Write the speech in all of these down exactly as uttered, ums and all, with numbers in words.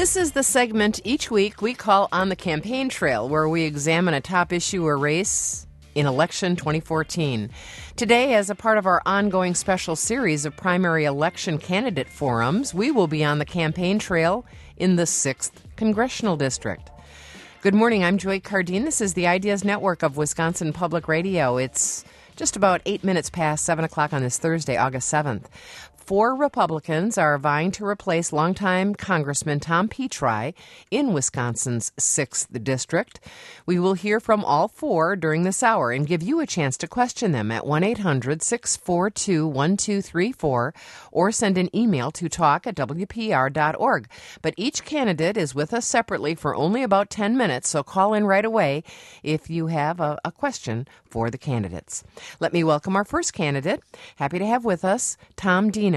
This is the segment each week we call On the Campaign Trail, where we examine a top issue or race in election twenty fourteen. Today, as a part of our ongoing special series of primary election candidate forums, we will be on the campaign trail in the sixth Congressional District. Good morning, I'm Joy Cardine. This is the Ideas Network of Wisconsin Public Radio. It's just about eight minutes past seven o'clock on this Thursday, August seventh. Four Republicans are vying to replace longtime Congressman Tom Petri in Wisconsin's sixth District. We will hear from all four during this hour and give you a chance to question them at one eight hundred six four two one two three four or send an email to talk at w p r dot org. But each candidate is with us separately for only about ten minutes, so call in right away if you have a, a question for the candidates. Let me welcome our first candidate. Happy to have with us Tom Dino,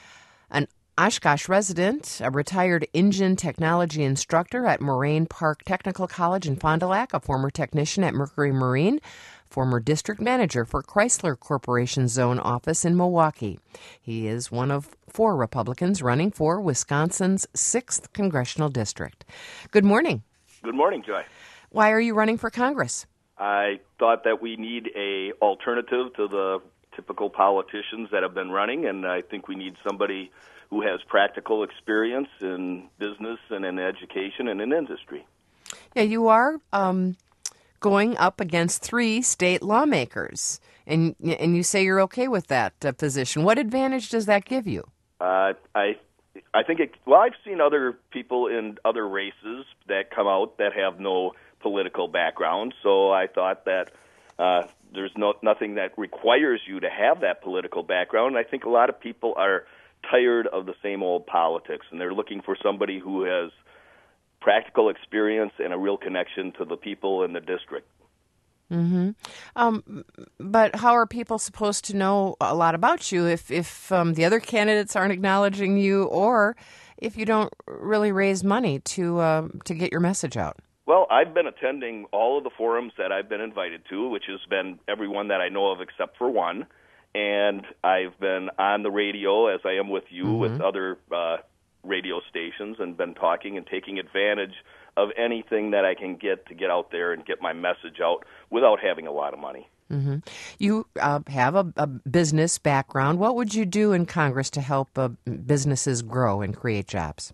an Oshkosh resident, a retired engine technology instructor at Moraine Park Technical College in Fond du Lac, a former technician at Mercury Marine, former district manager for Chrysler Corporation Zone Office in Milwaukee. He is one of four Republicans running for Wisconsin's sixth Congressional District. Good morning. Good morning, Joy. Why are you running for Congress? I thought that we need a alternative to the typical politicians that have been running, and I think we need somebody who has practical experience in business and in education and in industry. Yeah, you are um, going up against three state lawmakers, and and you say you're okay with that uh, position. What advantage does that give you? Uh, I I think it, well, I've seen other people in other races that come out that have no political background, so I thought that uh, there's no nothing that requires you to have that political background. I think a lot of people are tired of the same old politics, and they're looking for somebody who has practical experience and a real connection to the people in the district. Mm-hmm. Um, but how are people supposed to know a lot about you if, if um, the other candidates aren't acknowledging you, or if you don't really raise money to uh, to get your message out? Well, I've been attending all of the forums that I've been invited to, which has been everyone that I know of except for one. And I've been on the radio, as I am with you, mm-hmm. with other uh, radio stations, and been talking and taking advantage of anything that I can get to get out there and get my message out without having a lot of money. Mm-hmm. You uh, have a, a business background. What would you do in Congress to help uh, businesses grow and create jobs?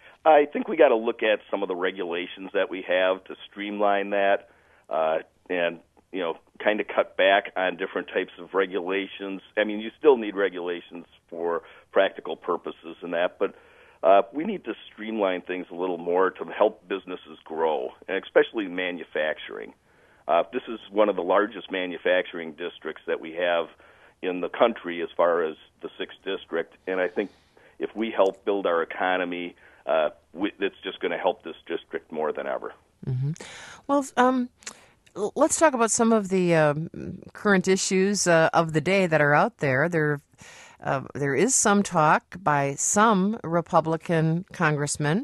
I think we got to look at some of the regulations that we have to streamline that, uh, and you know, kind of cut back on different types of regulations. I mean, you still need regulations for practical purposes and that, but uh, we need to streamline things a little more to help businesses grow, and especially manufacturing. Uh, this is one of the largest manufacturing districts that we have in the country as far as the sixth District, and I think if we help build our economy, Uh, we, it's just going to help this district more than ever. Mm-hmm. Well, um, let's talk about some of the uh, current issues uh, of the day that are out there. There, uh, there is some talk by some Republican congressmen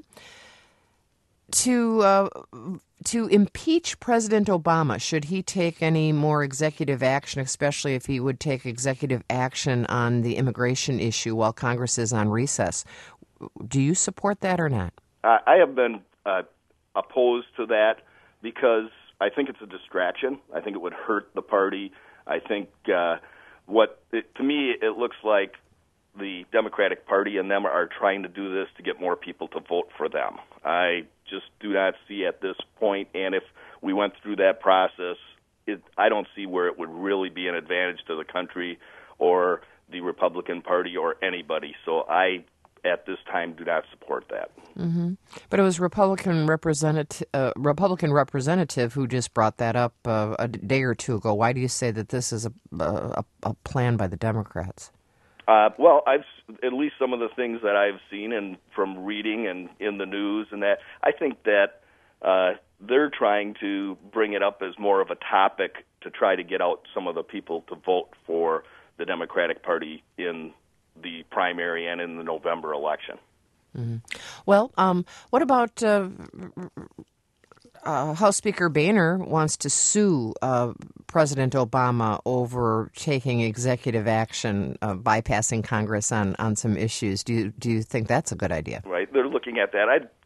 to uh, to impeach President Obama should he take any more executive action, especially if he would take executive action on the immigration issue while Congress is on recess. Do you support that or not? Uh, I have been uh, opposed to that because I think it's a distraction. I think it would hurt the party. I think uh, what it, to me it looks like the Democratic Party and them are trying to do this to get more people to vote for them. I just do not see at this point, and if we went through that process, it, I don't see where it would really be an advantage to the country or the Republican Party or anybody. So I at this time do not support that. Mm-hmm. But it was Republican representative, uh, Republican representative who just brought that up uh, a day or two ago. Why do you say that this is a a, a plan by the Democrats? Uh, well, I've at least some of the things that I've seen and from reading and in the news and that, I think that uh, they're trying to bring it up as more of a topic to try to get out some of the people to vote for the Democratic Party in the primary and in the November election. Mm-hmm. Well, um, what about uh, uh, House Speaker Boehner wants to sue uh, President Obama over taking executive action, uh, bypassing Congress on, on some issues. Do you, do you think that's a good idea? Right. They're looking at that. I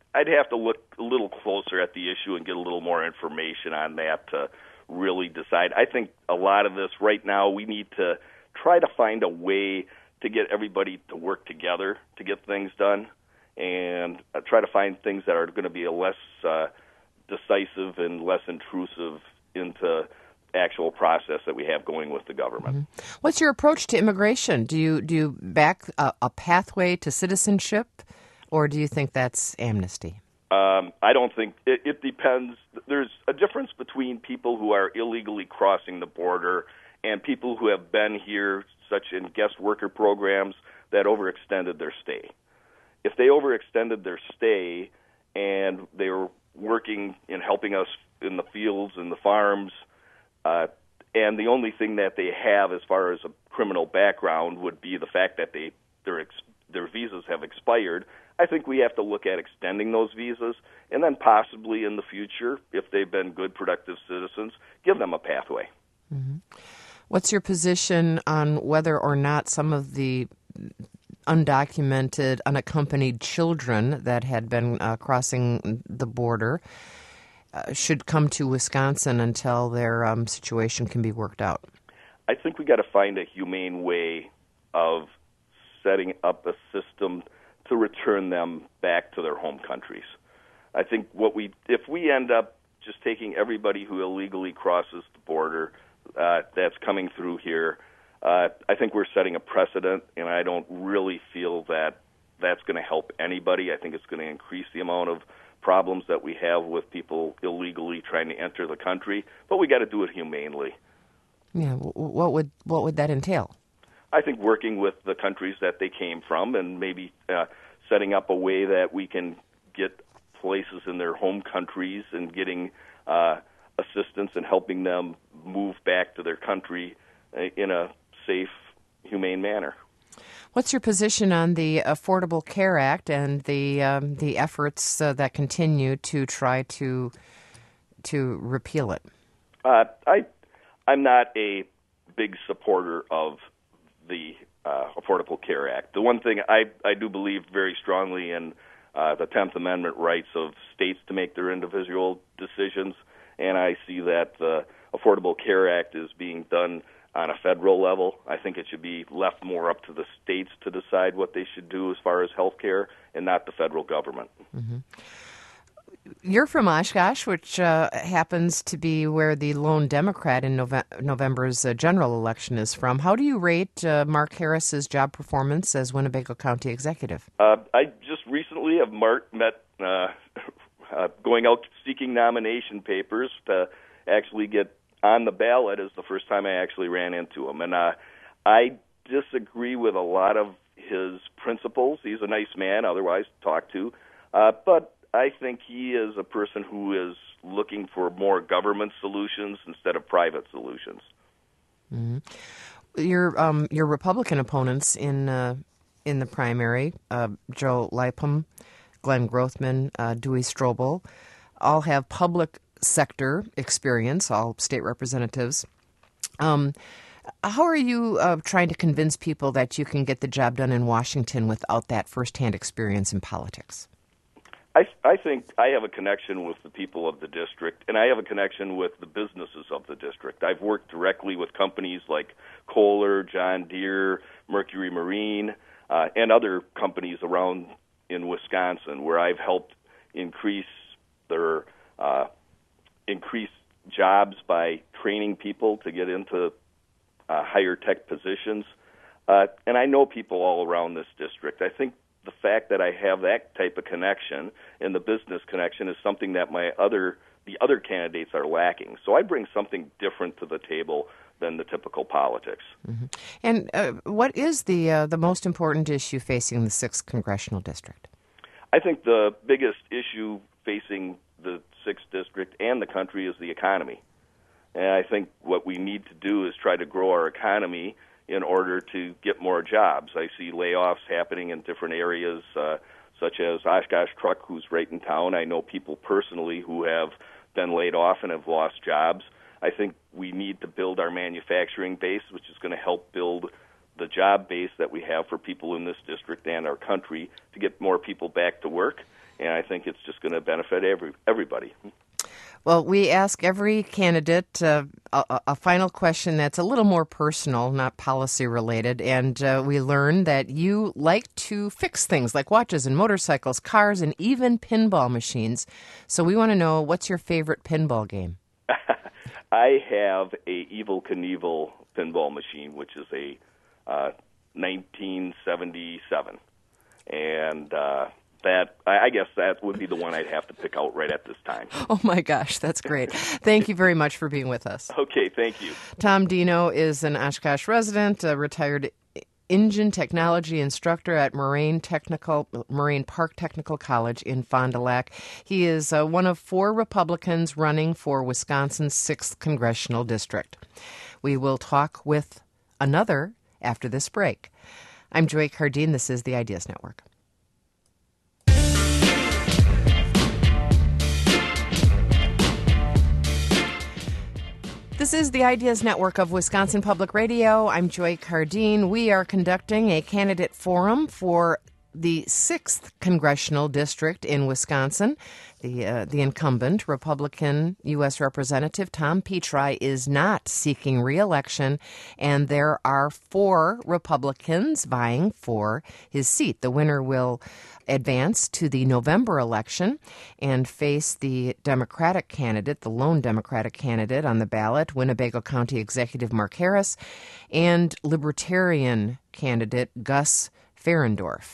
I'd have to look a little closer at the issue and get a little more information on that to really decide. I think a lot of this right now, we need to try to find a way to get everybody to work together to get things done, and uh, try to find things that are going to be a less uh, decisive and less intrusive into actual process that we have going with the government. Mm-hmm. What's your approach to immigration? Do you do you back a, a pathway to citizenship, or do you think that's amnesty? Um, I don't think it, it depends. There's a difference between people who are illegally crossing the border and people who have been here, such in guest worker programs, that overextended their stay. If they overextended their stay and they were working and helping us in the fields and the farms, uh, and the only thing that they have as far as a criminal background would be the fact that they their ex, their visas have expired, I think we have to look at extending those visas, and then possibly in the future, if they've been good, productive citizens, give them a pathway. Mm-hmm. What's your position on whether or not some of the undocumented, unaccompanied children that had been uh, crossing the border uh, should come to Wisconsin until their um, situation can be worked out? I think we got to find a humane way of setting up a system to return them back to their home countries. I think what we, if we end up just taking everybody who illegally crosses the border uh, that's coming through here, uh, I think we're setting a precedent, and I don't really feel that that's going to help anybody. I think it's going to increase the amount of problems that we have with people illegally trying to enter the country, but we got to do it humanely. Yeah, what would what would that entail? I think working with the countries that they came from, and maybe uh, setting up a way that we can get places in their home countries and getting uh, assistance and helping them move back to their country in a safe, humane manner. What's your position on the Affordable Care Act and the um, the efforts uh, that continue to try to to repeal it? Uh, I I'm not a big supporter of the uh, Affordable Care Act. The one thing I, I do believe very strongly in uh, the tenth Amendment rights of states to make their individual decisions, and I see that the Affordable Care Act is being done on a federal level. I think it should be left more up to the states to decide what they should do as far as health care, and not the federal government. Mm-hmm. You're from Oshkosh, which uh, happens to be where the lone Democrat in Nove- November's uh, general election is from. How do you rate uh, Mark Harris's job performance as Winnebago County executive? Uh, I just recently have Mark met uh, uh, going out seeking nomination papers to actually get on the ballot is the first time I actually ran into him. And uh, I disagree with a lot of his principles. He's a nice man, otherwise to talk to. Uh, but I think he is a person who is looking for more government solutions instead of private solutions. Mm-hmm. Your um, your Republican opponents in uh, in the primary, uh, Joe Lapham, Glenn Grothman, uh, Dewey Strobel, all have public sector experience, all state representatives. Um, how are you uh, trying to convince people that you can get the job done in Washington without that firsthand experience in politics? I, I think I have a connection with the people of the district, and I have a connection with the businesses of the district. I've worked directly with companies like Kohler, John Deere, Mercury Marine, uh, and other companies around in Wisconsin where I've helped increase their uh, increase jobs by training people to get into uh, higher tech positions. Uh, and I know people all around this district. I think the fact that I have that type of connection and the business connection is something that my other the other candidates are lacking. So I bring something different to the table than the typical politics. Mm-hmm. And uh, what is the uh, the most important issue facing the sixth congressional district? I think the biggest issue facing the sixth district and the country is the economy. And I think what we need to do is try to grow our economy in order to get more jobs. I see layoffs happening in different areas, uh, such as Oshkosh Truck, who's right in town. I know people personally who have been laid off and have lost jobs. I think we need to build our manufacturing base, which is going to help build the job base that we have for people in this district and our country to get more people back to work. and I think it's just going to benefit every everybody. Well, we ask every candidate uh, a, a final question that's a little more personal, not policy related, and uh, we learn that you like to fix things like watches and motorcycles, cars, and even pinball machines. So we want to know, what's your favorite pinball game? I have a Evel Knievel pinball machine, which is a uh, nineteen seventy-seven, and uh, that I guess that would be the one I'd have to pick out right at this time. Oh my gosh, that's great! Thank you very much for being with us. Okay, thank you. Tom Dino is an Oshkosh resident, a retired engine technology instructor at Moraine Technical Moraine Park Technical College in Fond du Lac. He is uh, one of four Republicans running for Wisconsin's sixth congressional district. We will talk with another after this break. I'm Joy Cardine. This is the Ideas Network. This is the Ideas Network of Wisconsin Public Radio. I'm Joy Cardine. We are conducting a candidate forum for the sixth Congressional District in Wisconsin. The uh, the incumbent Republican U S Representative Tom Petri is not seeking re-election, and there are four Republicans vying for his seat. The winner will advance to the November election and face the Democratic candidate, the lone Democratic candidate on the ballot, Winnebago County Executive Mark Harris, and Libertarian candidate Gus Ferendorf.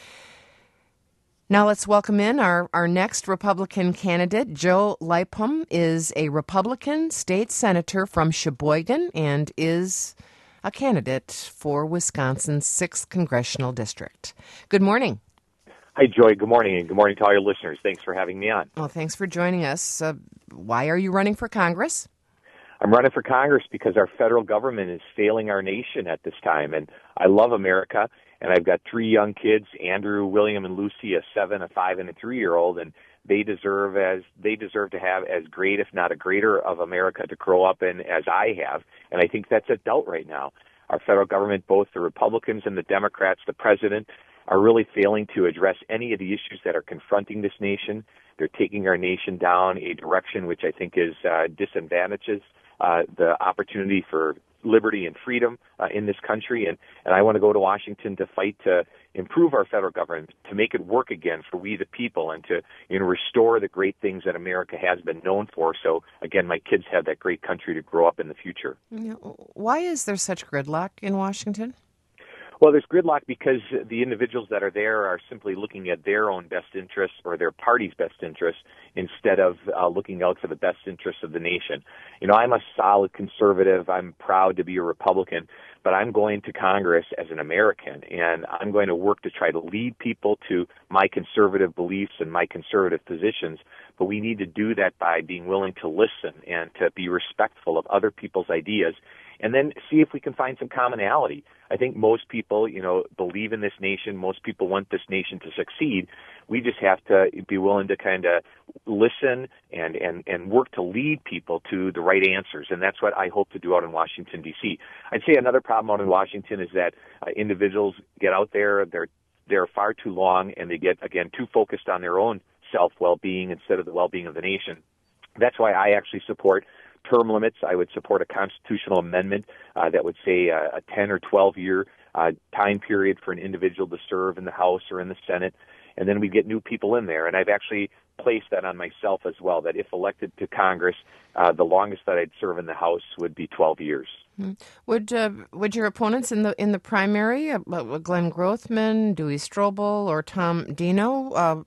Now let's welcome in our, our next Republican candidate. Joe Lipham is a Republican state senator from Sheboygan and is a candidate for Wisconsin's sixth Congressional District. Good morning. Hi, Joy. Good morning, and good morning to all your listeners. Thanks for having me on. Well, thanks for joining us. Uh, why are you running for Congress? I'm running for Congress because our federal government is failing our nation at this time, and I love America, and I've got three young kids, Andrew, William, and Lucy, a seven, a five, and a three-year-old, and they deserve as they deserve to have as great, if not a greater, of America to grow up in as I have, and I think that's a doubt right now. Our federal government, both the Republicans and the Democrats, the president, are really failing to address any of the issues that are confronting this nation. They're taking our nation down a direction which I think is uh, disadvantages uh, the opportunity for liberty and freedom uh, in this country. And, and I want to go to Washington to fight to improve our federal government, to make it work again for we the people, and to you know restore the great things that America has been known for. So, again, my kids have that great country to grow up in the future. Why is there such gridlock in Washington? Well, there's gridlock because the individuals that are there are simply looking at their own best interests or their party's best interests instead of uh, looking out for the best interests of the nation. You know, I'm a solid conservative. I'm proud to be a Republican, but I'm going to Congress as an American, and I'm going to work to try to lead people to my conservative beliefs and my conservative positions. But we need to do that by being willing to listen and to be respectful of other people's ideas, and then see if we can find some commonality. I think most people, you know, believe in this nation. Most people want this nation to succeed. We just have to be willing to kind of listen and, and, and work to lead people to the right answers. And that's what I hope to do out in Washington, D C. I'd say another problem out in Washington is that uh, individuals get out there, they're, they're far too long, and they get, again, too focused on their own self-well-being instead of the well-being of the nation. That's why I actually support term limits. I would support a constitutional amendment uh, that would say uh, a ten or twelve year uh, time period for an individual to serve in the House or in the Senate, and then we get new people in there. And I've actually placed that on myself as well, that if elected to Congress, uh, the longest that I'd serve in the House would be twelve years. Mm-hmm. Would uh, would your opponents in the in the primary, uh, Glenn Grothman, Dewey Strobel, or Tom Dino, uh,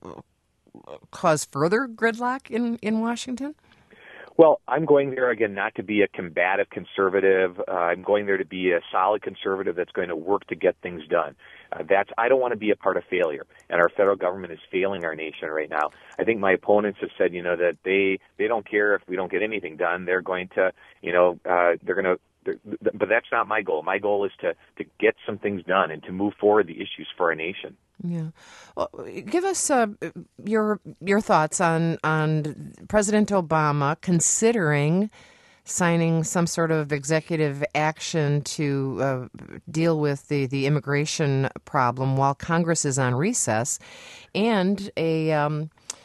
cause further gridlock in, in Washington? Well, I'm going there, again, not to be a combative conservative. Uh, I'm going there to be a solid conservative that's going to work to get things done. Uh, that's I don't want to be a part of failure, and our federal government is failing our nation right now. I think my opponents have said, you know, that they, they don't care if we don't get anything done. They're going to, you know, uh, they're going to, but that's not my goal. My goal is to, to get some things done and to move forward the issues for our nation. Yeah, well, give us uh, your your thoughts on on President Obama considering signing some sort of executive action to uh, deal with the, the immigration problem while Congress is on recess, and a um,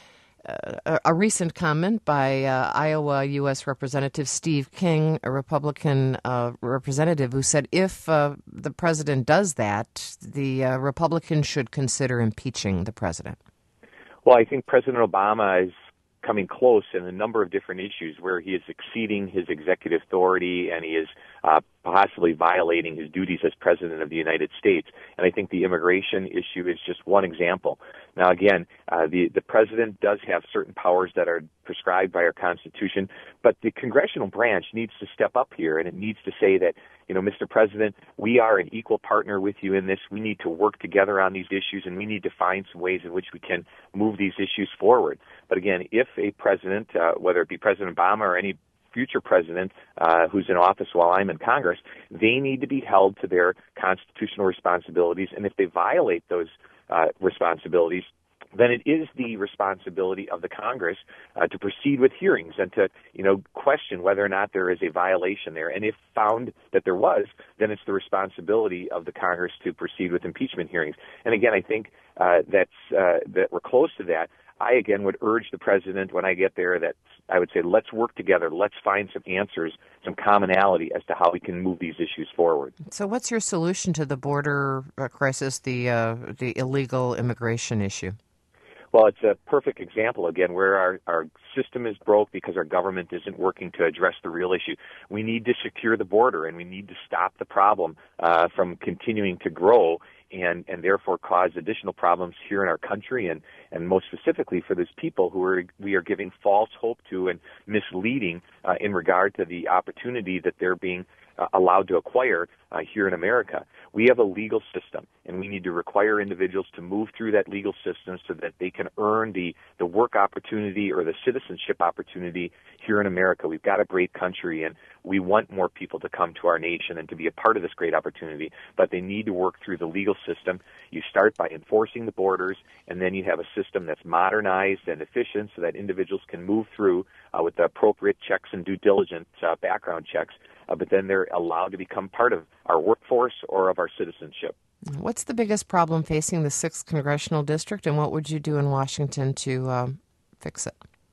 a, a recent comment by uh, Iowa U S Representative Steve King, a Republican uh, representative, who said if uh, the president does that, the uh, Republicans should consider impeaching the president. Well, I think President Obama is coming close in a number of different issues where he is exceeding his executive authority and he is uh, possibly violating his duties as President of the United States. And I think the immigration issue is just one example. Now, again, uh, the, the President does have certain powers that are prescribed by our Constitution, but the congressional branch needs to step up here, and it needs to say that, you know, Mister President, we are an equal partner with you in this. We need to work together on these issues, and we need to find some ways in which we can move these issues forward. But again, if a president, uh, whether it be President Obama or any future president uh, who's in office while I'm in Congress, they need to be held to their constitutional responsibilities. And if they violate those uh, responsibilities, then it is the responsibility of the Congress uh, to proceed with hearings and to, you know, question whether or not there is a violation there. And if found that there was, then it's the responsibility of the Congress to proceed with impeachment hearings. And again, I think uh, that's uh, that we're close to that. I, again, would urge the president when I get there that I would say let's work together. Let's find some answers, some commonality as to how we can move these issues forward. So what's your solution to the border uh, crisis, the uh, the illegal immigration issue? Well, it's a perfect example, again, where our, our system is broke because our government isn't working to address the real issue. We need to secure the border, and we need to stop the problem uh, from continuing to grow and, and therefore cause additional problems here in our country, and, and most specifically for those people who are, we are giving false hope to and misleading uh, in regard to the opportunity that they're being uh, allowed to acquire uh, here in America. We have a legal system, and we need to require individuals to move through that legal system so that they can earn the, the work opportunity or the citizenship opportunity here in America. We've got a great country, and we want more people to come to our nation and to be a part of this great opportunity, but they need to work through the legal system. You start by enforcing the borders, and then you have a system that's modernized and efficient so that individuals can move through uh, with the appropriate checks and due diligence uh, background checks, uh, but then they're allowed to become part of our workforce or of our citizenship. What's the biggest problem facing the sixth Congressional District, and what would you do in Washington to um, fix it?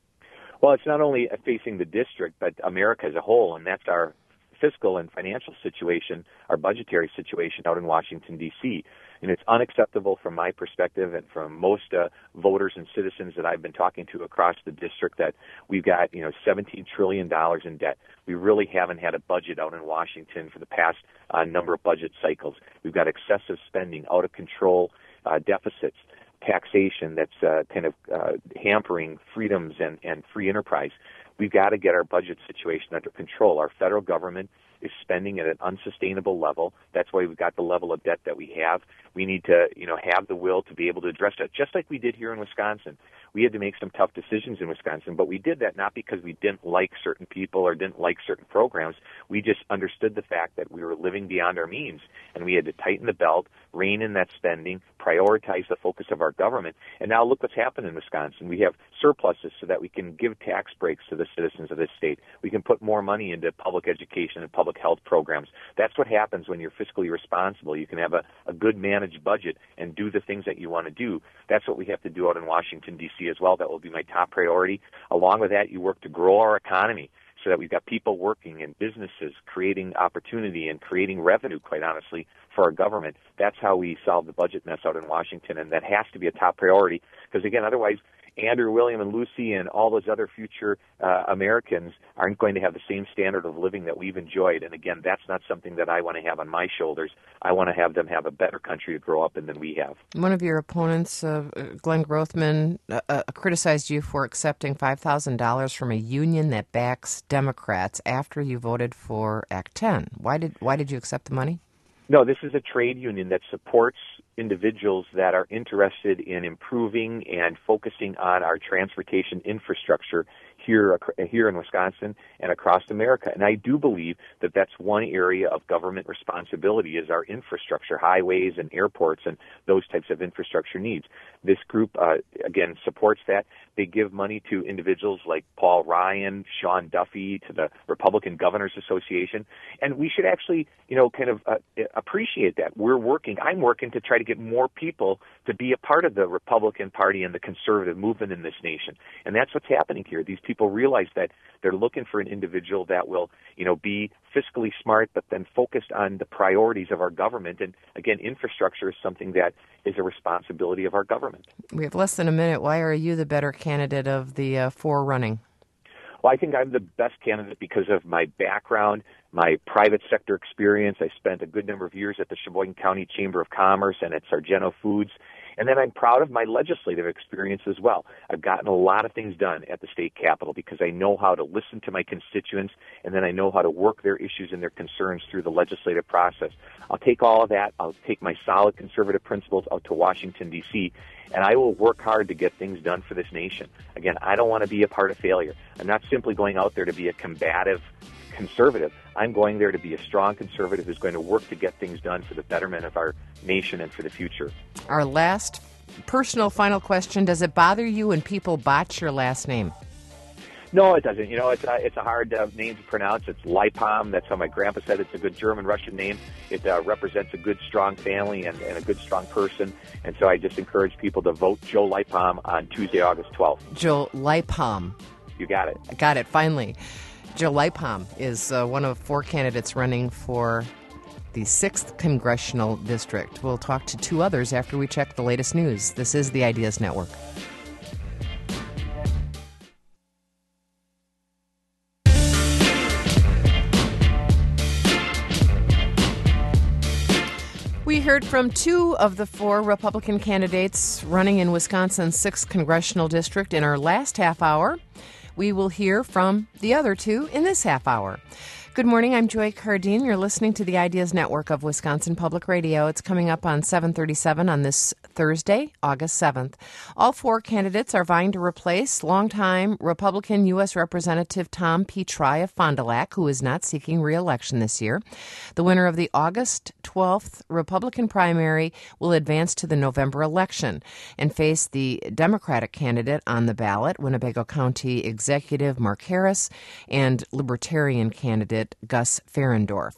Well, it's not only facing the district, but America as a whole, and that's our fiscal and financial situation, our budgetary situation out in Washington, D C And it's unacceptable from my perspective and from most uh, voters and citizens that I've been talking to across the district that we've got, you know, seventeen trillion dollars in debt. We really haven't had a budget out in Washington for the past uh, number of budget cycles. We've got excessive spending, out of control uh, deficits, taxation that's uh, kind of uh, hampering freedoms and, and free enterprise. We've got to get our budget situation under control. Our federal government is spending at an unsustainable level. That's why we've got the level of debt that we have. We need to, you know, have the will to be able to address that, just like we did here in Wisconsin. We had to make some tough decisions in Wisconsin, but we did that not because we didn't like certain people or didn't like certain programs. We just understood the fact that we were living beyond our means, and we had to tighten the belt, rein in that spending, prioritize the focus of our government. And now look what's happened in Wisconsin. We have surpluses so that we can give tax breaks to the citizens of this state. We can put more money into public education and public health programs. That's what happens when you're fiscally responsible. You can have a, a good managed budget and do the things that you want to do. That's what we have to do out in Washington, D C as well. That will be my top priority. Along with that, you work to grow our economy so that we've got people working and businesses creating opportunity and creating revenue, quite honestly, for our government. That's how we solve the budget mess out in Washington, and that has to be a top priority because, again, otherwise Andrew, William, and Lucy and all those other future uh, Americans aren't going to have the same standard of living that we've enjoyed. And again, that's not something that I want to have on my shoulders. I want to have them have a better country to grow up in than we have. One of your opponents, uh, Glenn Grothman, uh, uh, criticized you for accepting five thousand dollars from a union that backs Democrats after you voted for Act ten. Why did why did you accept the money? No, this is a trade union that supports individuals that are interested in improving and focusing on our transportation infrastructure here here in Wisconsin and across America. And I do believe that that's one area of government responsibility is our infrastructure, highways and airports and those types of infrastructure needs. This group, uh, again, supports that. They give money to individuals like Paul Ryan, Sean Duffy, to the Republican Governors Association. And we should actually, you know, kind of uh, appreciate that. We're working, I'm working to try to get more people to be a part of the Republican Party and the conservative movement in this nation. And that's what's happening here. These people realize that they're looking for an individual that will, you know, be fiscally smart, but then focused on the priorities of our government. And again, infrastructure is something that is a responsibility of our government. We have less than a minute. Why are you the better candidate of the uh, four running? Well, I think I'm the best candidate because of my background, my private sector experience. I spent a good number of years at the Sheboygan County Chamber of Commerce and at Sargento Foods. And then I'm proud of my legislative experience as well. I've gotten a lot of things done at the state capitol because I know how to listen to my constituents, and then I know how to work their issues and their concerns through the legislative process. I'll take all of that. I'll take my solid conservative principles out to Washington, D C, and I will work hard to get things done for this nation. Again, I don't want to be a part of failure. I'm not simply going out there to be a combative conservative. I'm going there to be a strong conservative who's going to work to get things done for the betterment of our nation and for the future. Our last personal final question, does it bother you when people botch your last name? No, it doesn't. You know, it's a, it's a hard uh, name to pronounce. It's Leipam. That's how my grandpa said it's a good German-Russian name. It uh, represents a good, strong family and, and a good, strong person. And so I just encourage people to vote Joe Leipam on Tuesday, August twelfth. Joe Leipam. You got it. I got it, finally. Joe Leipam is uh, one of four candidates running for the sixth Congressional District. We'll talk to two others after we check the latest news. This is the Ideas Network. We heard from two of the four Republican candidates running in Wisconsin's sixth Congressional District in our last half hour. We will hear from the other two in this half hour. Good morning. I'm Joy Cardine. You're listening to the Ideas Network of Wisconsin Public Radio. It's coming up on seven thirty-seven on this Thursday, August seventh. All four candidates are vying to replace longtime Republican U S Representative Tom Petri of Fond du Lac, who is not seeking re-election this year. The winner of the August twelfth Republican primary will advance to the November election and face the Democratic candidate on the ballot, Winnebago County Executive Mark Harris, and Libertarian candidate Gus Ferendorf.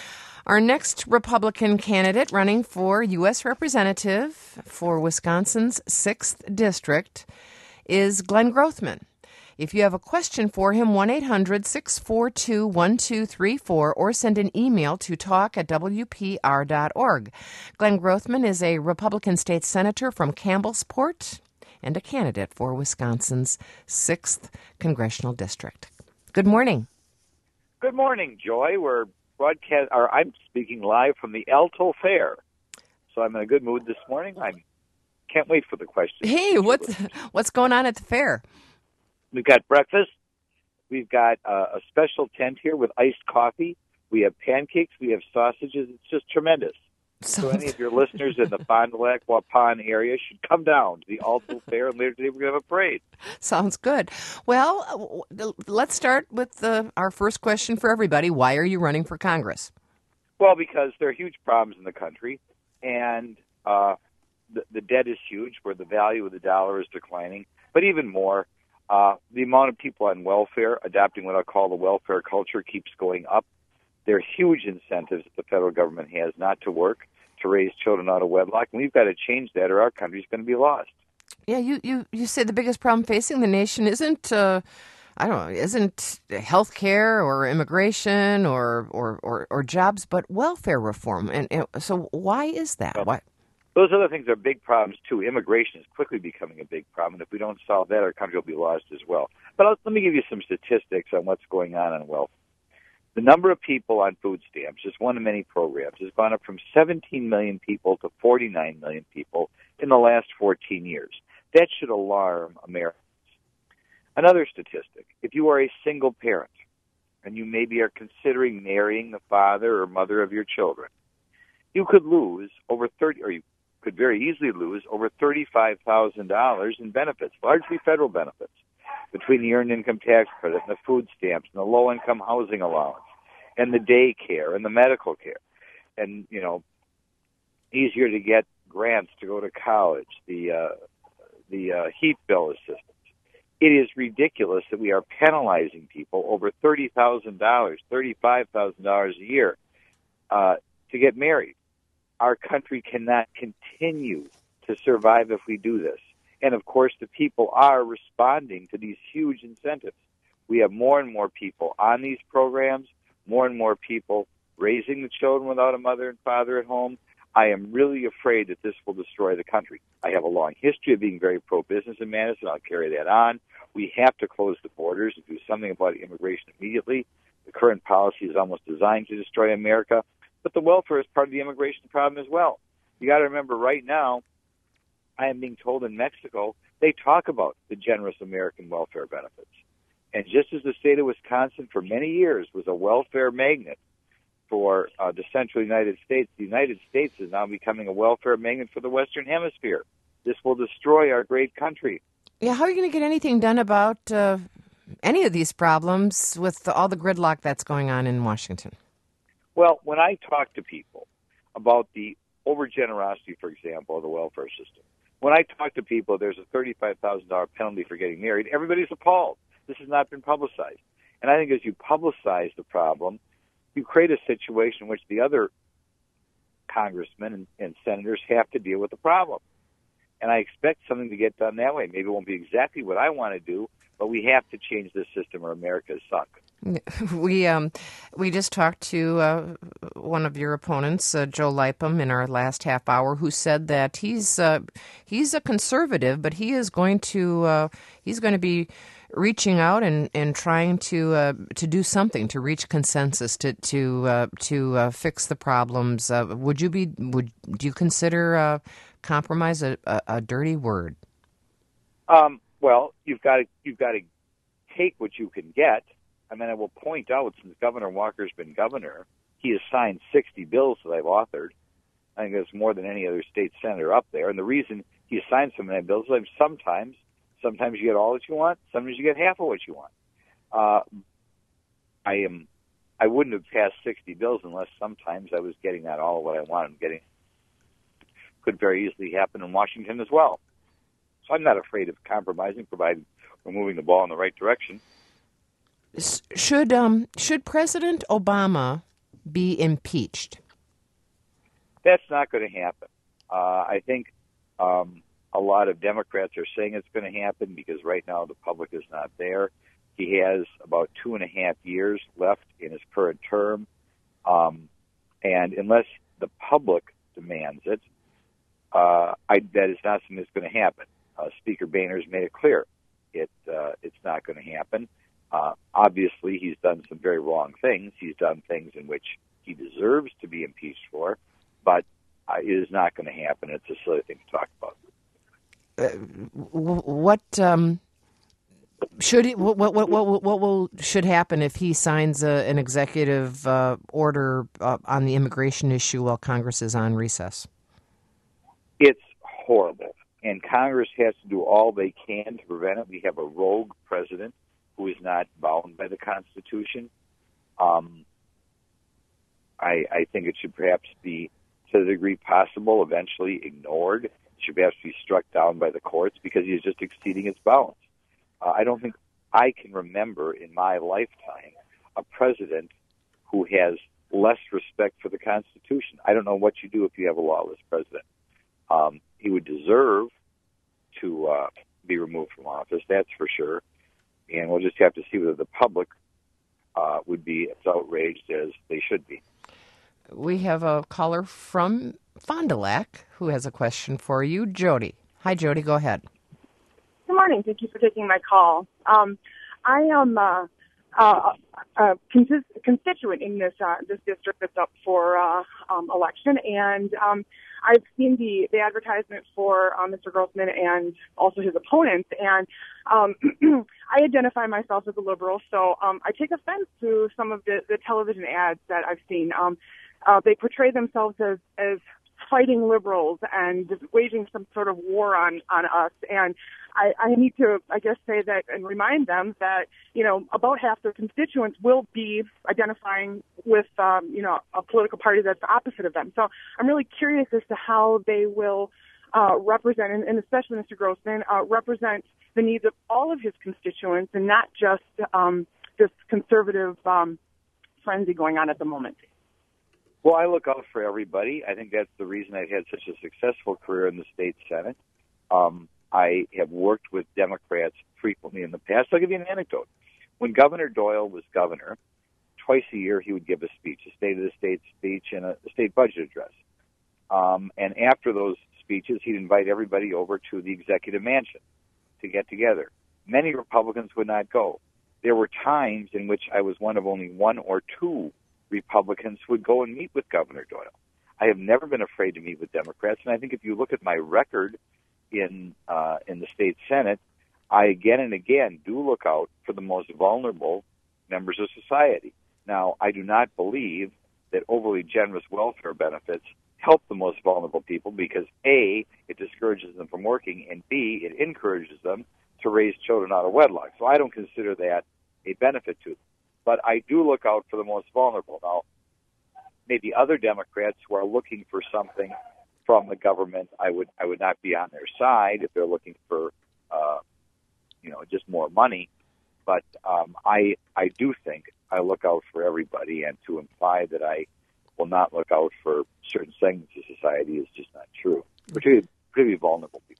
Our next Republican candidate running for U S Representative for Wisconsin's sixth District is Glenn Grothman. If you have a question for him, one eight hundred six four two one two three four or send an email to talk at w p r dot org. Glenn Grothman is a Republican state senator from Campbellsport and a candidate for Wisconsin's sixth Congressional District. Good morning. Good morning, Joy. We're broadcast, or I'm speaking live from the Alto Fair, so I'm in a good mood this morning. I can't wait for the question. Hey, what's what's going on at the fair? We've got breakfast. We've got uh, a special tent here with iced coffee. We have pancakes. We have sausages. It's just tremendous. So any of your listeners in the Fond du Lac, Waupun area should come down to the Alto Fair, and later today we're going to have a parade. Sounds good. Well, let's start with the, our first question for everybody. Why are you running for Congress? Well, because there are huge problems in the country, and uh, the, the debt is huge, where the value of the dollar is declining. But even more, uh, the amount of people on welfare, adopting what I call the welfare culture, keeps going up. There are huge incentives that the federal government has not to work, to raise children out of wedlock, and we've got to change that or our country's going to be lost. Yeah, you, you, you say the biggest problem facing the nation isn't, uh, I don't know, isn't health care or immigration or, or, or, or jobs, but welfare reform. And, and so why is that? Well, why? Those other things are big problems, too. Immigration is quickly becoming a big problem, and if we don't solve that, our country will be lost as well. But I'll, let me give you some statistics on what's going on on welfare. The number of people on food stamps, just one of many programs, has gone up from seventeen million people to forty-nine million people in the last fourteen years. That should alarm Americans. Another statistic, if you are a single parent and you maybe are considering marrying the father or mother of your children, you could lose over thirty, or you could very easily lose over thirty-five thousand dollars in benefits, largely federal benefits, between the earned income tax credit and the food stamps and the low-income housing allowance and the daycare and the medical care, and, you know, easier to get grants to go to college, the uh, the uh, heat bill assistance. it is ridiculous that we are penalizing people over thirty thousand dollars, thirty-five thousand dollars a year uh, to get married. Our country cannot continue to survive if we do this. And, of course, the people are responding to these huge incentives. We have more and more people on these programs, more and more people raising the children without a mother and father at home. I am really afraid that this will destroy the country. I have a long history of being very pro-business in Madison. I'll carry that on. We have to close the borders and do something about immigration immediately. The current policy is almost designed to destroy America. But the welfare is part of the immigration problem as well. You got to remember, right now, I am being told in Mexico, they talk about the generous American welfare benefits. And just as the state of Wisconsin for many years was a welfare magnet for uh, the central United States, the United States is now becoming a welfare magnet for the Western Hemisphere. This will destroy our great country. Yeah, how are you going to get anything done about uh, any of these problems with the, all the gridlock that's going on in Washington? Well, when I talk to people about the overgenerosity, for example, of the welfare system, when I talk to people, there's a thirty-five thousand dollars penalty for getting married, everybody's appalled. This has not been publicized. And I think as you publicize the problem, you create a situation in which the other congressmen and, and senators have to deal with the problem. And I expect something to get done that way. Maybe it won't be exactly what I want to do, but we have to change this system or America is sunk. We um we just talked to uh, one of your opponents, uh, Joe Lipham, in our last half hour, who said that he's uh, he's a conservative, but he is going to uh, he's going to be reaching out and, and trying to uh, to do something to reach consensus to to uh, to uh, fix the problems. Uh, would you be would do you consider uh, compromise a, a, a dirty word? Um, well, you've got to you've got to take what you can get. I mean, I will point out, since Governor Walker's been governor, he has signed sixty bills that I've authored. I think that's more than any other state senator up there. And the reason he signed so many bills is sometimes, sometimes you get all that you want, sometimes you get half of what you want. Uh, I am, I wouldn't have passed sixty bills unless sometimes I was getting not all of what I wanted. Getting could very easily happen in Washington as well. So I'm not afraid of compromising, provided we're moving the ball in the right direction. Should um should President Obama be impeached? That's not going to happen. Uh, I think um, a lot of Democrats are saying it's going to happen because right now the public is not there. He has about two and a half years left in his current term, um, and unless the public demands it, uh, I, that is not something that's going to happen. Uh, Speaker Boehner's made it clear it uh, it's not going to happen. Uh, obviously, he's done some very wrong things. He's done things in which he deserves to be impeached for, but uh, it is not going to happen. It's a silly thing to talk about. Uh, what um, should he, what, what what what what will should happen if he signs a, an executive uh, order uh, on the immigration issue while Congress is on recess? It's horrible, and Congress has to do all they can to prevent it. We have a rogue president who is not bound by the Constitution. Um, I, I think it should perhaps be, to the degree possible, eventually ignored. It should perhaps be struck down by the courts because he is just exceeding its bounds. Uh, I don't think I can remember in my lifetime a president who has less respect for the Constitution. I don't know what you do if you have a lawless president. Um, he would deserve to uh, be removed from office, that's for sure. And we'll just have to see whether the public uh, would be as outraged as they should be. We have a caller from Fond du Lac who has a question for you, Jody. Hi, Jody. Go ahead. Good morning. Thank you for taking my call. Um, I am uh, uh, a constituent in this uh, this district that's up for uh, um, election, and um, I've seen the, the advertisement for uh, Mister Grossman and also his opponents, and um, I identify myself as a liberal, so um, I take offense to some of the, the television ads that I've seen. Um, uh, they portray themselves as, as fighting liberals and waging some sort of war on, on us, and I, I need to, I guess, say that and remind them that, you know, about half their constituents will be identifying with, um, you know, a political party that's opposite of them. So I'm really curious as to how they will uh, represent, and, and especially Mister Grossman, uh, represent the needs of all of his constituents and not just um, this conservative um, frenzy going on at the moment? Well, I look out for everybody. I think that's the reason I've had such a successful career in the state Senate. Um, I have worked with Democrats frequently in the past. I'll give you an anecdote. When Governor Doyle was governor, twice a year he would give a speech, a State of the State speech and a state budget address. Um, and after those speeches, he'd invite everybody over to the executive mansion to get together. Many Republicans would not go. There were times in which I was one of only one or two Republicans who would go and meet with Governor Doyle. I have never been afraid to meet with Democrats, and I think if you look at my record in uh, in the state Senate, I again and again do look out for the most vulnerable members of society. Now, I do not believe that overly generous welfare benefits help the most vulnerable people because, A, it discourages them from working, and B, it encourages them to raise children out of wedlock. So I don't consider that a benefit to them. But I do look out for the most vulnerable. Now, maybe other Democrats who are looking for something from the government, I would I would not be on their side if they're looking for, uh, you know, just more money. But um, I I do think I look out for everybody, and to imply that I will not look out for certain segments of society is just not true, particularly, particularly vulnerable people.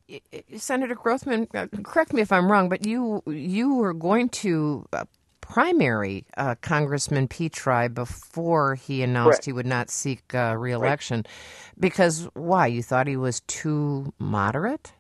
Senator Grothman, correct me if I'm wrong, but you you were going to uh, primary uh, Congressman Petri before he announced Correct. he would not seek uh, re-election. Right. Because why? You thought he was too moderate?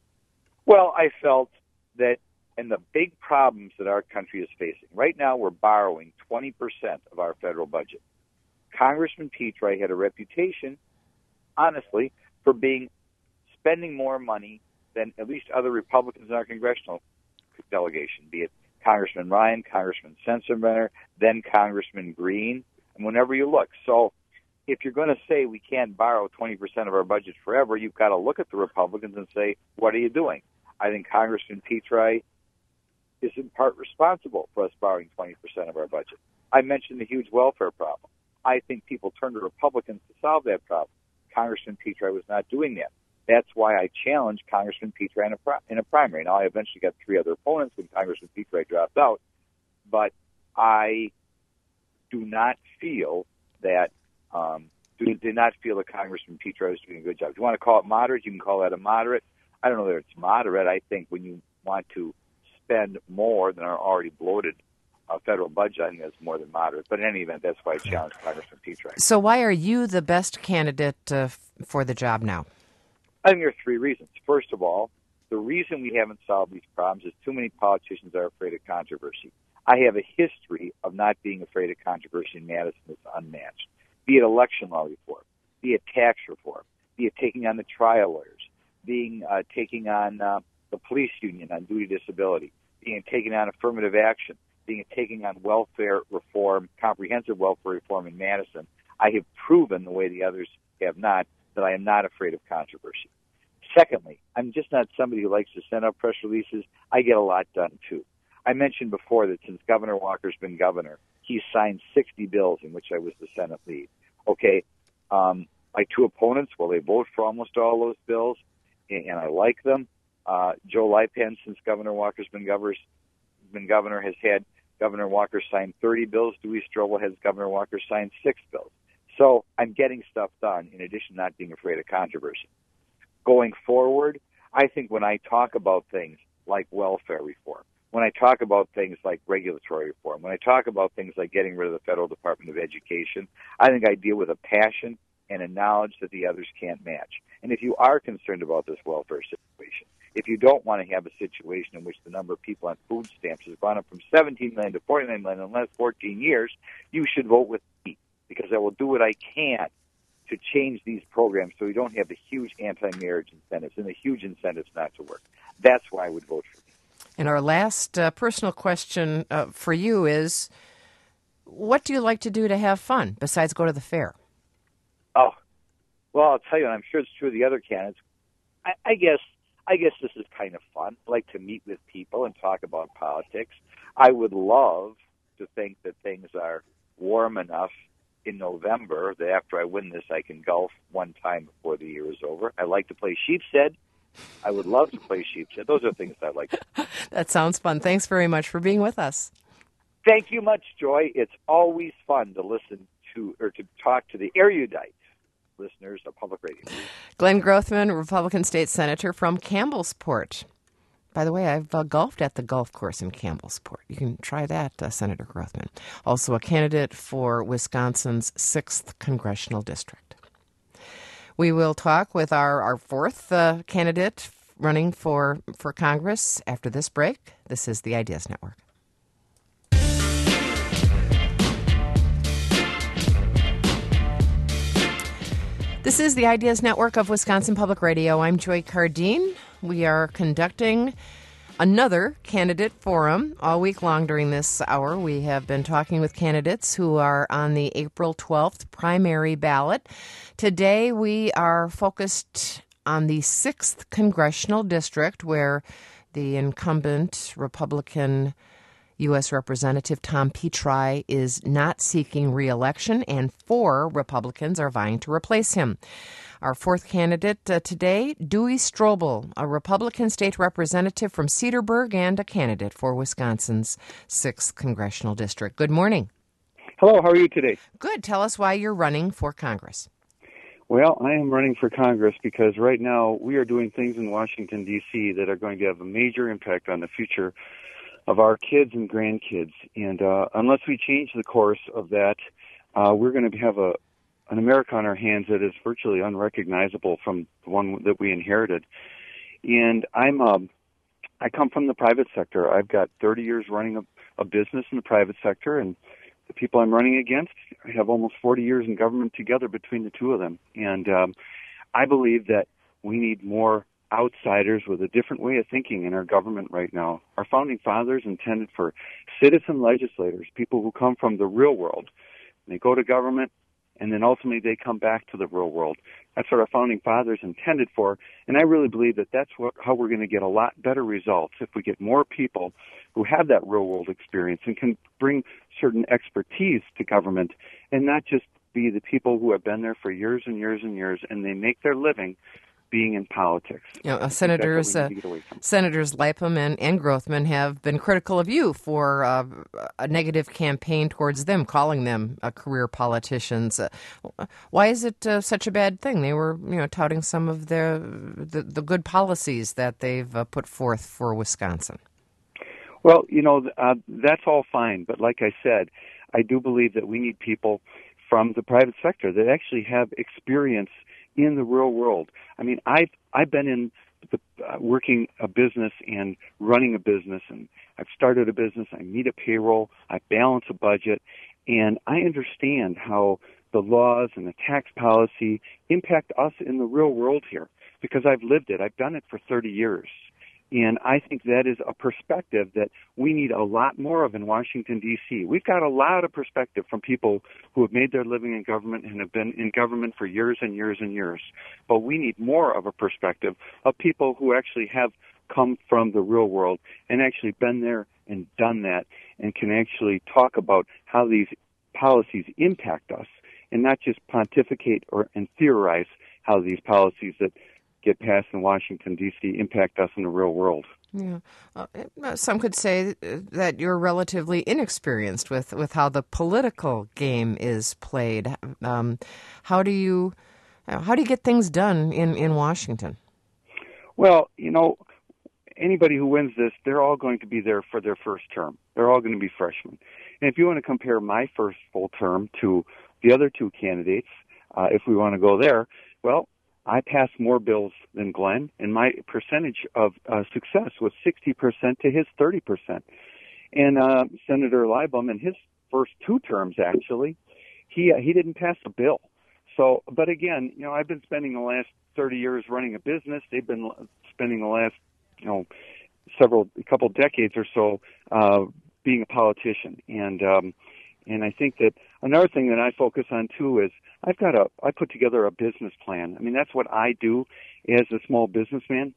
Well, I felt that, and the big problems that our country is facing, right now we're borrowing twenty percent of our federal budget. Congressman Petri had a reputation, honestly, for being spending more money than at least other Republicans in our congressional delegation, be it Congressman Ryan, Congressman Sensenbrenner, then Congressman Green, and whenever you look. So if you're going to say we can't borrow twenty percent of our budget forever, you've got to look at the Republicans and say, what are you doing? I think Congressman Petri is in part responsible for us borrowing twenty percent of our budget. I mentioned the huge welfare problem. I think people turn to Republicans to solve that problem. Congressman Petri was not doing that. That's why I challenged Congressman Petri in a, pri- in a primary. Now, I eventually got three other opponents when Congressman Petri dropped out, but I do not feel that um, do, did not feel that Congressman Petri was doing a good job. If you want to call it moderate, you can call that a moderate. I don't know that it's moderate. I think when you want to spend more than our already bloated uh, federal budget, I think that's more than moderate. But in any event, that's why I challenged Congressman Petri. So why are you the best candidate uh, f- for the job now? I think there are three reasons. First of all, the reason we haven't solved these problems is too many politicians are afraid of controversy. I have a history of not being afraid of controversy in Madison that's unmatched, be it election law reform, be it tax reform, be it taking on the trial lawyers, being uh, taking on uh, the police union on duty disability, being taking on affirmative action, being taking on welfare reform, comprehensive welfare reform in Madison. I have proven, the way the others have not, that I am not afraid of controversy. Secondly, I'm just not somebody who likes to send out press releases. I get a lot done, too. I mentioned before that since Governor Walker's been governor, he's signed sixty bills in which I was the Senate lead. Okay, um, my two opponents, well, they vote for almost all those bills, and, and I like them. Uh, Joe Lipan, since Governor Walker's been governor, been governor, has had Governor Walker sign thirty bills. Dewey Strobel has Governor Walker sign six bills. So I'm getting stuff done, in addition to not being afraid of controversy. Going forward, I think when I talk about things like welfare reform, when I talk about things like regulatory reform, when I talk about things like getting rid of the Federal Department of Education, I think I deal with a passion and a knowledge that the others can't match. And if you are concerned about this welfare situation, if you don't want to have a situation in which the number of people on food stamps has gone up from seventeen million to forty-nine million in the last fourteen years, you should vote with me, because I will do what I can to change these programs so we don't have the huge anti-marriage incentives and the huge incentives not to work. That's why I would vote for me. And our last uh, personal question uh, for you is, what do you like to do to have fun besides go to the fair? Oh, well, I'll tell you, and I'm sure it's true of the other candidates, I, I guess I guess this is kind of fun. I like to meet with people and talk about politics. I would love to think that things are warm enough in November that after I win this, I can golf one time before the year is over. I like to play sheep's head I would love to play sheep shed. Those are things I like. That sounds fun. Thanks very much for being with us. Thank you much, Joy. It's always fun to listen to or to talk to the erudite listeners of Public Radio. Glenn Grothman, Republican State Senator from Campbellsport. By the way, I've uh, golfed at the golf course in Campbellsport. You can try that, uh, Senator Grothman. Also a candidate for Wisconsin's sixth Congressional District. We will talk with our, our fourth uh, candidate running for, for Congress after this break. This is the Ideas Network. This is the Ideas Network of Wisconsin Public Radio. I'm Joy Cardine. We are conducting another candidate forum all week long during this hour. We have been talking with candidates who are on the April twelfth primary ballot. Today we are focused on the sixth Congressional District, where the incumbent Republican U S Representative Tom Petri is not seeking re-election, and four Republicans are vying to replace him. Our fourth candidate uh, today, Dewey Strobel, a Republican state representative from Cedarburg and a candidate for Wisconsin's sixth Congressional District. Good morning. Hello, how are you today? Good. Tell us why you're running for Congress. Well, I am running for Congress because right now we are doing things in Washington, D C that are going to have a major impact on the future of our kids and grandkids. And uh, unless we change the course of that, uh, we're going to have a an America on our hands that is virtually unrecognizable from the one that we inherited. And I'm um, I come from the private sector. I've got thirty years running a, a business in the private sector, and the people I'm running against have almost forty years in government together between the two of them. And um, I believe that we need more outsiders with a different way of thinking in our government right now. Our founding fathers intended for citizen legislators, people who come from the real world. They go to government, and then ultimately they come back to the real world. That's what our founding fathers intended for, and I really believe that that's what, how we're going to get a lot better results if we get more people who have that real world experience and can bring certain expertise to government and not just be the people who have been there for years and years and years, and they make their living being in politics. You know, uh, Senators uh, Senators Lapham and, and Grothman have been critical of you for uh, a negative campaign towards them, calling them uh, career politicians. Uh, why is it uh, such a bad thing? They were, you know, touting some of the the, the good policies that they've uh, put forth for Wisconsin. Well, you know, uh, that's all fine, but like I said, I do believe that we need people from the private sector that actually have experience in the real world. I mean, I've I've been in the, uh, working a business and running a business, and I've started a business. I meet a payroll, I balance a budget, and I understand how the laws and the tax policy impact us in the real world here because I've lived it. I've done it for thirty years. And I think that is a perspective that we need a lot more of in Washington, D C. We've got a lot of perspective from people who have made their living in government and have been in government for years and years and years. But we need more of a perspective of people who actually have come from the real world and actually been there and done that and can actually talk about how these policies impact us and not just pontificate or and theorize how these policies that get passed in Washington, D C impact us in the real world. Yeah. Uh, some could say that you're relatively inexperienced with, with how the political game is played. Um, how do you how do you get things done in, in Washington? Well, you know, anybody who wins this, they're all going to be there for their first term. They're all going to be freshmen. And if you want to compare my first full term to the other two candidates, uh, if we want to go there, well, I passed more bills than Glenn, and my percentage of uh, success was sixty percent to his thirty percent. And uh, Senator Lapham, in his first two terms, actually, he uh, he didn't pass a bill. So, but again, you know, I've been spending the last thirty years running a business. They've been spending the last, you know, several, a couple decades or so uh, being a politician. And um, and I think that another thing that I focus on too is I've got a, I put together a business plan. I mean, that's what I do as a small businessman.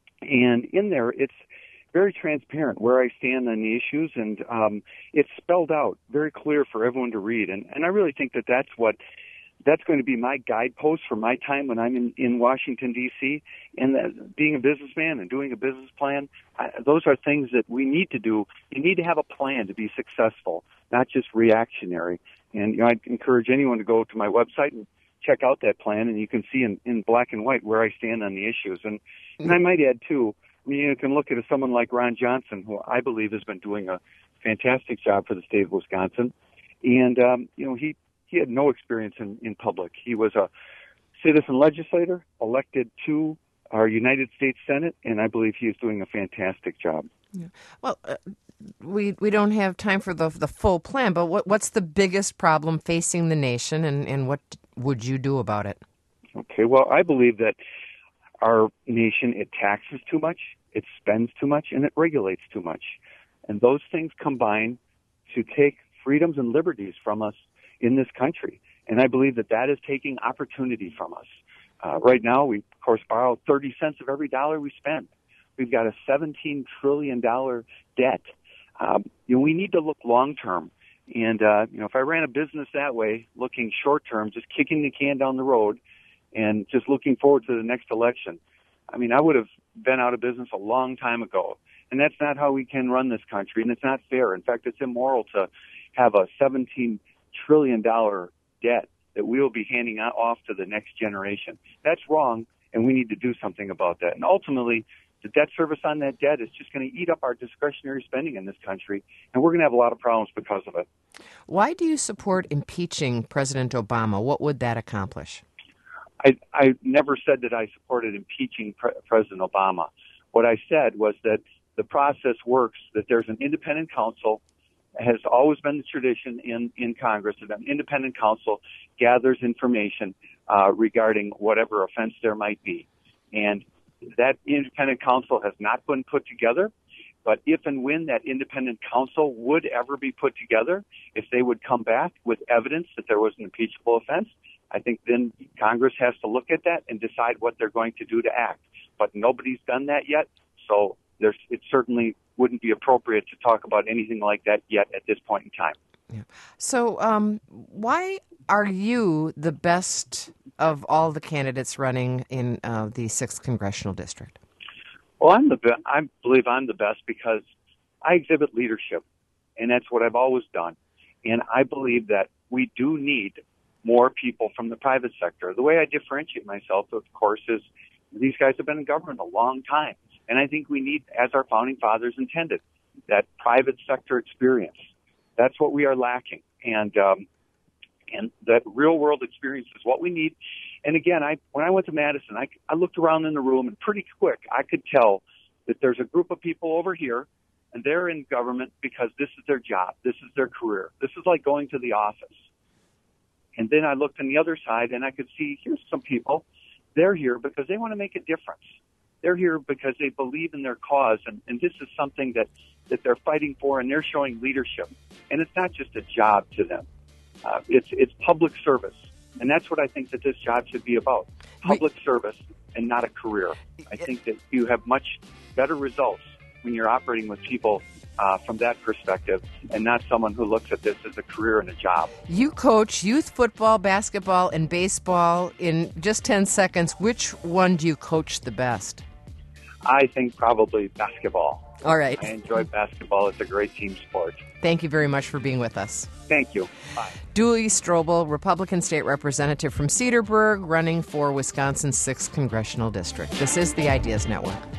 And in there, it's very transparent where I stand on the issues, and um, it's spelled out very clear for everyone to read. And, and I really think that that's what that's going to be my guidepost for my time when I'm in, in Washington, D C, and that being a businessman and doing a business plan, I, those are things that we need to do. You need to have a plan to be successful, not just reactionary. And you know, I'd encourage anyone to go to my website and check out that plan, and you can see in, in black and white where I stand on the issues. And, and I might add, too, I mean, you can look at someone like Ron Johnson, who I believe has been doing a fantastic job for the state of Wisconsin. And, um, you know, he He had no experience in, in public. He was a citizen legislator elected to our United States Senate, and I believe he is doing a fantastic job. Yeah. Well, uh, we we don't have time for the the full plan, but what what's the biggest problem facing the nation, and, and what would you do about it? Okay, well, I believe that our nation, it taxes too much, it spends too much, and it regulates too much. And those things combine to take freedoms and liberties from us in this country. And I believe that that is taking opportunity from us. Uh, right now, we, of course, borrow thirty cents of every dollar we spend. We've got a seventeen trillion dollars debt. Um, you know, we need to look long-term. And, uh, you know, if I ran a business that way, looking short-term, just kicking the can down the road and just looking forward to the next election, I mean, I would have been out of business a long time ago. And that's not how we can run this country, and it's not fair. In fact, it's immoral to have a seventeen trillion dollars debt that we will be handing off to the next generation. That's wrong, and we need to do something about that. And ultimately, the debt service on that debt is just going to eat up our discretionary spending in this country, and we're going to have a lot of problems because of it. Why do you support impeaching President Obama? What would that accomplish? I, I never said that I supported impeaching Pre- President Obama. What I said was that the process works, that there's an independent counsel. Has always been the tradition in, in Congress that an independent counsel gathers information uh, regarding whatever offense there might be. And that independent counsel has not been put together, but if and when that independent counsel would ever be put together, if they would come back with evidence that there was an impeachable offense, I think then Congress has to look at that and decide what they're going to do to act. But nobody's done that yet, so there's it certainly wouldn't be appropriate to talk about anything like that yet at this point in time. Yeah. So um, why are you the best of all the candidates running in uh, the sixth Congressional District? Well, I'm the be- I believe I'm the best because I exhibit leadership, and that's what I've always done. And I believe that we do need more people from the private sector. The way I differentiate myself, of course, is these guys have been in government a long time. And I think we need, as our founding fathers intended, that private sector experience. That's what we are lacking. And um, and that real-world experience is what we need. And again, I when I went to Madison, I, I looked around in the room, and pretty quick I could tell that there's a group of people over here, and they're in government because this is their job. This is their career. This is like going to the office. And then I looked on the other side, and I could see here's some people. They're here because they want to make a difference. They're here because they believe in their cause, and, and this is something that, that they're fighting for, and they're showing leadership. And it's not just a job to them. Uh, it's it's public service, and that's what I think that this job should be about, public Wait. service and not a career. I think that you have much better results when you're operating with people uh, from that perspective and not someone who looks at this as a career and a job. You coach youth football, basketball, and baseball. In just ten seconds, which one do you coach the best? I think probably basketball. All right. I enjoy basketball. It's a great team sport. Thank you very much for being with us. Thank you. Bye. Dewey Strobel, Republican State Representative from Cedarburg, running for Wisconsin's sixth Congressional District. This is the Ideas Network.